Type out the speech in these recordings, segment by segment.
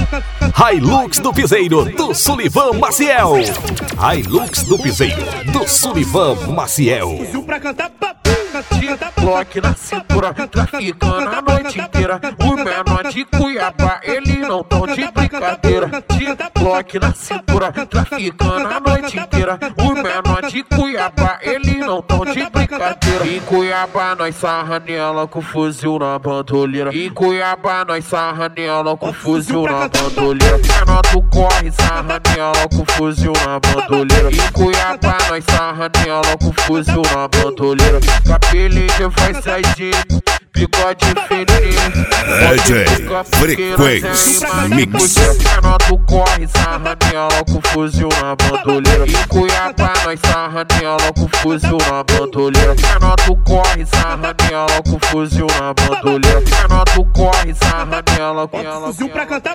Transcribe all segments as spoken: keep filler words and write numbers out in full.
Hilux do Piseiro, do Sullivan Maciel. Hilux do Piseiro, do Sullivan Maciel. Bloque na cintura, traficando a noite inteira. O menor de Cuiabá, ele não tão de brincadeira. Bloque na cintura, traficando a noite inteira. O menor de Cuiabá, ele não tão de brincadeira. Em Cuiabá nós sarra nela com fuzil na bandoleira. Em Cuiabá nós sarra nela com fuzil na bandoleira. Menor tu corre, sarra nela com fuzil na bandoleira. Em Cuiabá nós sarra nela com fuzil na bandoleira. Capelinho vai sair, bigode fininho. D J Frequência Mix. Menor tu corre, sarra nela com fuzil na bandoleira. Em Cuiabá nós sarra nela com fuzil na bandoleira. Menor tu corre, sarra nela com fuzil na bandoleira. Menor tu corre, sarra nela com fuzil pra cantar.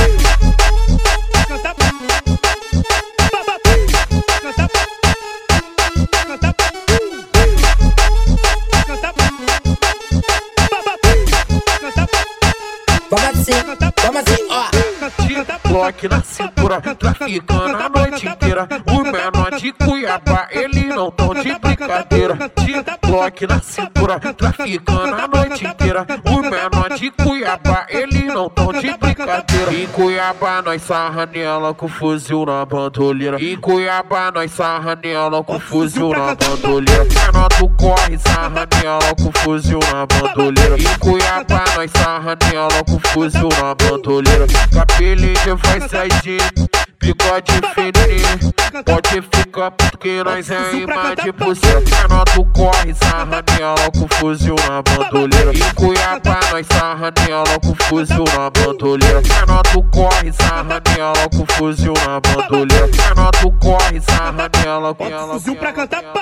Vamos assim, vamos assim, ó. Bloque na cintura, traficando a noite inteira. O menor de Cuiabá, ele não tão de brincadeira. Bloque na cintura, traficando a noite inteira. O menor de Cuiabá, ele não tão de brincadeira. Em Cuiabá nós sarra nela com fuzil na bandoleira. Em Cuiabá nós sarra nela com fuzil na bandoleira. Menor tu corre, sarra nela com fuzil na bandoleira. Em Cuiabá nós sarra nela com fuzil na bandoleira. Capelinho vai sair, bigode fininho. Pode ficar porque nós é imã de buceta. Menor tu corre, sarra nela com fuzil na bandoleira. Em Cuiabá nós sarra nela com fuzil na bandoleira. Menor tu corre, sarra nela com fuzil na bandoleira. Menor tu corre, sarra nela com fuzil pra cantar.